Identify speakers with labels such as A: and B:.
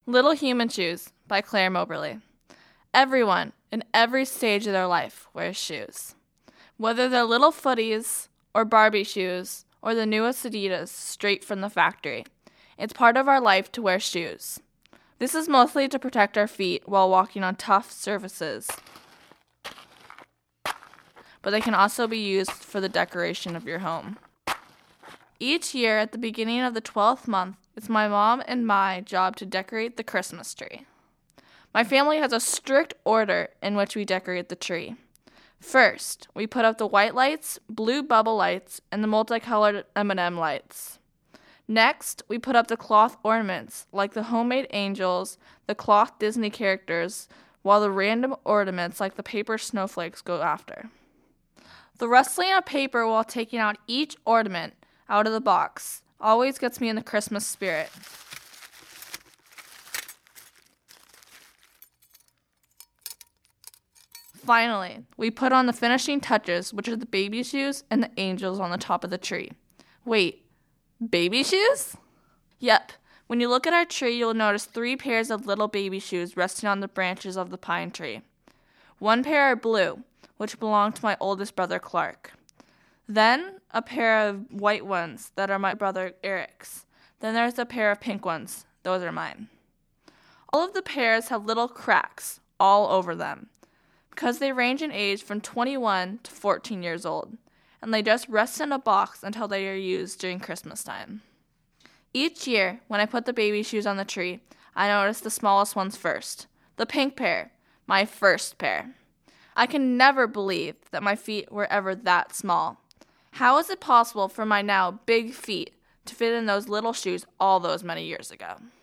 A: Little Human Shoes by Claire Moberly. Everyone, in every stage of their life, wears shoes. Whether they're little footies, or Barbie shoes, or the newest Adidas straight from the factory, it's part of our life to wear shoes. This is mostly to protect our feet while walking on tough surfaces, but they can also be used for the decoration of your home. Each year, at the beginning of the 12th month, it's my mom and my job to decorate the Christmas tree. My family has a strict order in which we decorate the tree. First, we put up the white lights, blue bubble lights, and the multicolored M&M lights. Next, we put up the cloth ornaments, like the homemade angels, the cloth Disney characters, while the random ornaments like the paper snowflakes go after. The rustling of paper while taking out each ornament out of the box always gets me in the Christmas spirit. Finally, we put on the finishing touches, which are the baby shoes and the angels on the top of the tree. Wait, baby shoes? Yep, when you look at our tree, you'll notice 3 pairs of little baby shoes resting on the branches of the pine tree. 1 pair are blue, which belong to my oldest brother, Clark. Then a pair of white ones that are my brother Eric's. Then there's a pair of pink ones. Those are mine. All of the pairs have little cracks all over them because they range in age from 21 to 14 years old, and they just rest in a box until they are used during Christmas time. Each year, when I put the baby shoes on the tree, I notice the smallest ones first. The pink pair, my first pair. I can never believe that my feet were ever that small. How is it possible for my now big feet to fit in those little shoes all those many years ago?